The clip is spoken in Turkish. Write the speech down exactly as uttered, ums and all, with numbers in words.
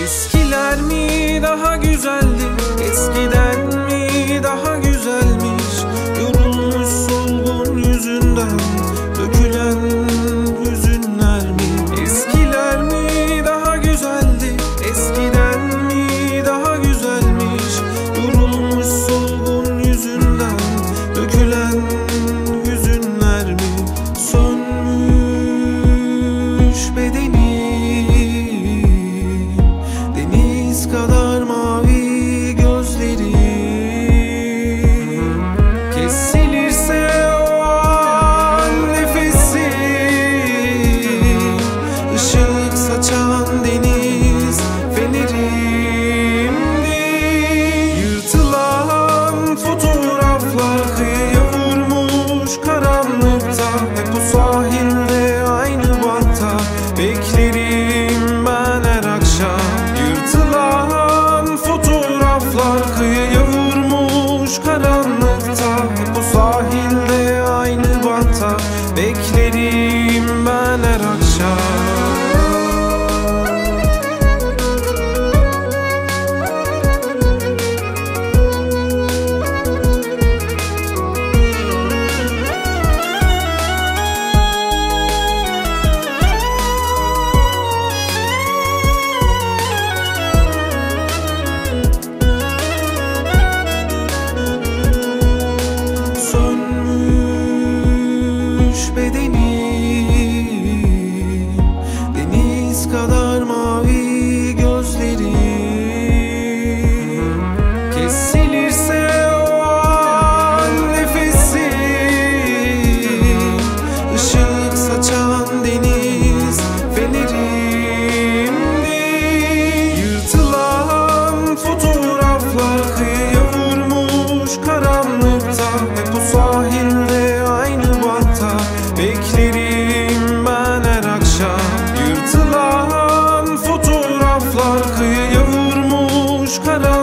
Eskiler mi daha güzeldi, eskiden mi daha güzelmiş? Yorulmuş solgun yüzünden dökülen hüzünler mi? Eskiler mi daha güzeldi, eskiden mi daha güzelmiş? Yorulmuş solgun yüzünden dökülen hüzünler mi? Sönmüş bedenim kadar mavi gözlerim, kesilirse o an nefesim, ışık saçan deniz fenerimdi. Yırtılan fotoğraflar kıyıya vurmuş karanlıkta, hep o sahilde aynı bankta beklerim ben her akşam. Yırtılan fotoğraflar kıyıya vurmuş karanlıkta, hep o sahilde aynı bankta beklerim ben her akşam. Bedenim deniz kadar mavi gözlerim, kesilirse o an nefesim, ışık saçan deniz fenerimdi. Yırtılan fotoğraflar kıyıya vurmuş karanlıkta, hep o sahilde aynı bankta beklerim ben her akşam. Yırtılan fotoğraflar kıyıya vurmuş karanlıkta,